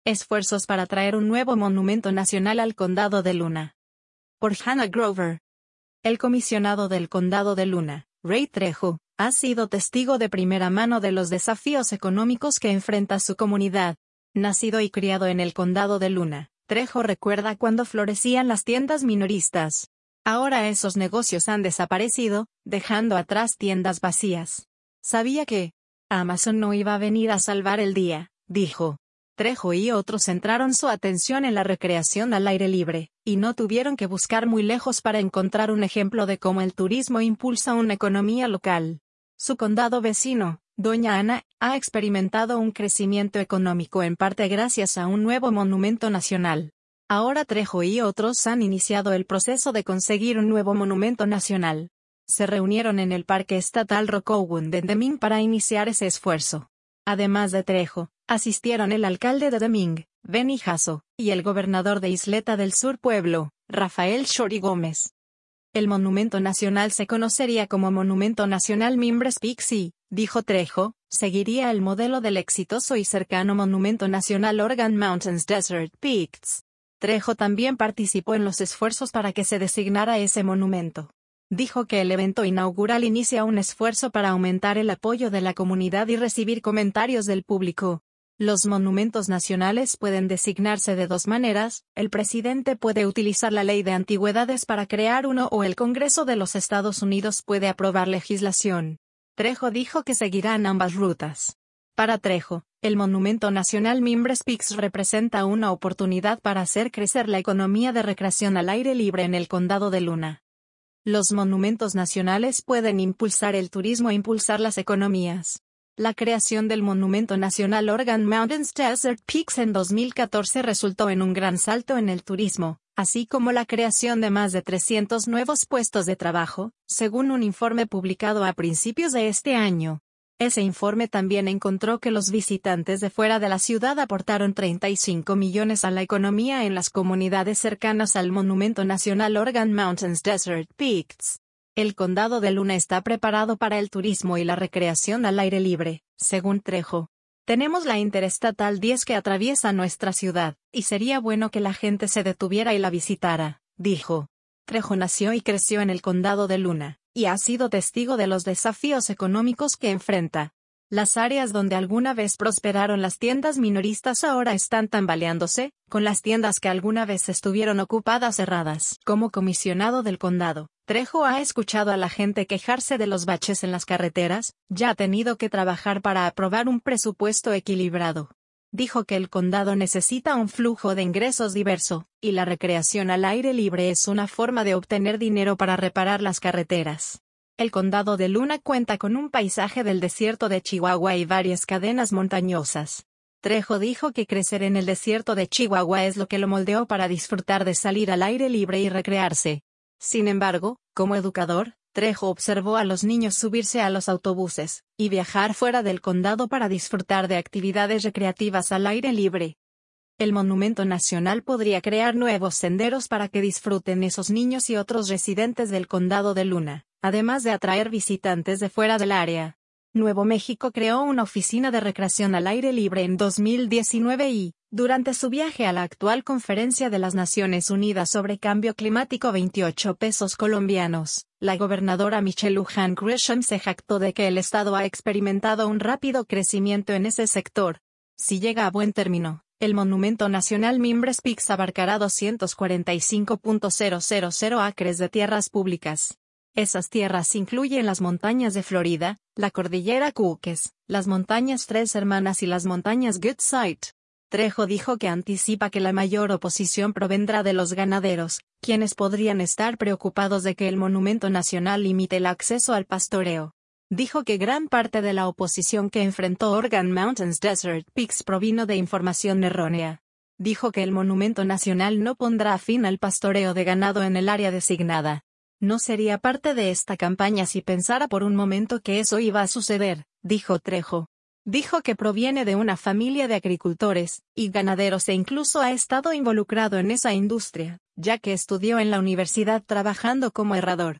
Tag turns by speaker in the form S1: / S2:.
S1: Esfuerzos para traer un nuevo monumento nacional al Condado de Luna. Por Hannah Grover. El comisionado del Condado de Luna, Ray Trejo, ha sido testigo de primera mano de los desafíos económicos que enfrenta su comunidad. Nacido y criado en el Condado de Luna, Trejo recuerda cuando florecían las tiendas minoristas. Ahora esos negocios han desaparecido, dejando atrás tiendas vacías. Sabía que Amazon no iba a venir a salvar el día, dijo. Trejo y otros centraron su atención en la recreación al aire libre, y no tuvieron que buscar muy lejos para encontrar un ejemplo de cómo el turismo impulsa una economía local. Su condado vecino, Doña Ana, ha experimentado un crecimiento económico en parte gracias a un nuevo monumento nacional. Ahora Trejo y otros han iniciado el proceso de conseguir un nuevo monumento nacional. Se reunieron en el Parque Estatal Rockwood de Deming para iniciar ese esfuerzo. Además de Trejo, asistieron el alcalde de Deming, Benny Jasso, y el gobernador de Isleta del Sur Pueblo, Rafael Shori Gómez. El monumento nacional se conocería como Monumento Nacional Mimbres Peaks y, dijo Trejo, seguiría el modelo del exitoso y cercano Monumento Nacional Organ Mountains Desert Peaks. Trejo también participó en los esfuerzos para que se designara ese monumento. Dijo que el evento inaugural inicia un esfuerzo para aumentar el apoyo de la comunidad y recibir comentarios del público. Los monumentos nacionales pueden designarse de dos maneras: el presidente puede utilizar la ley de antigüedades para crear uno o el Congreso de los Estados Unidos puede aprobar legislación. Trejo dijo que seguirán ambas rutas. Para Trejo, el Monumento Nacional Mimbres Peaks representa una oportunidad para hacer crecer la economía de recreación al aire libre en el Condado de Luna. Los monumentos nacionales pueden impulsar el turismo e impulsar las economías. La creación del Monumento Nacional Organ Mountains Desert Peaks en 2014 resultó en un gran salto en el turismo, así como la creación de más de 300 nuevos puestos de trabajo, según un informe publicado a principios de este año. Ese informe también encontró que los visitantes de fuera de la ciudad aportaron 35 millones a la economía en las comunidades cercanas al Monumento Nacional Organ Mountains Desert Peaks. El Condado de Luna está preparado para el turismo y la recreación al aire libre, según Trejo. Tenemos la Interestatal 10 que atraviesa nuestra ciudad, y sería bueno que la gente se detuviera y la visitara, dijo. Trejo nació y creció en el Condado de Luna, y ha sido testigo de los desafíos económicos que enfrenta. Las áreas donde alguna vez prosperaron las tiendas minoristas ahora están tambaleándose, con las tiendas que alguna vez estuvieron ocupadas cerradas. Como comisionado del condado, Trejo ha escuchado a la gente quejarse de los baches en las carreteras, ya ha tenido que trabajar para aprobar un presupuesto equilibrado. Dijo que el condado necesita un flujo de ingresos diverso, y la recreación al aire libre es una forma de obtener dinero para reparar las carreteras. El Condado de Luna cuenta con un paisaje del desierto de Chihuahua y varias cadenas montañosas. Trejo dijo que crecer en el desierto de Chihuahua es lo que lo moldeó para disfrutar de salir al aire libre y recrearse. Sin embargo, como educador, Trejo observó a los niños subirse a los autobuses y viajar fuera del condado para disfrutar de actividades recreativas al aire libre. El Monumento Nacional podría crear nuevos senderos para que disfruten esos niños y otros residentes del Condado de Luna, además de atraer visitantes de fuera del área. Nuevo México creó una oficina de recreación al aire libre en 2019 y, durante su viaje a la actual Conferencia de las Naciones Unidas sobre Cambio Climático 28 pesos colombianos, la gobernadora Michelle Lujan Grisham se jactó de que el estado ha experimentado un rápido crecimiento en ese sector. Si llega a buen término, el Monumento Nacional Mimbres Peaks abarcará 245.000 acres de tierras públicas. Esas tierras incluyen las montañas de Florida, la cordillera Cooques, las montañas Tres Hermanas y las montañas Goodsite. Trejo dijo que anticipa que la mayor oposición provendrá de los ganaderos, quienes podrían estar preocupados de que el Monumento Nacional limite el acceso al pastoreo. Dijo que gran parte de la oposición que enfrentó Organ Mountains Desert Peaks provino de información errónea. Dijo que el Monumento Nacional no pondrá fin al pastoreo de ganado en el área designada. No sería parte de esta campaña si pensara por un momento que eso iba a suceder, dijo Trejo. Dijo que proviene de una familia de agricultores y ganaderos e incluso ha estado involucrado en esa industria, ya que estudió en la universidad trabajando como herrador.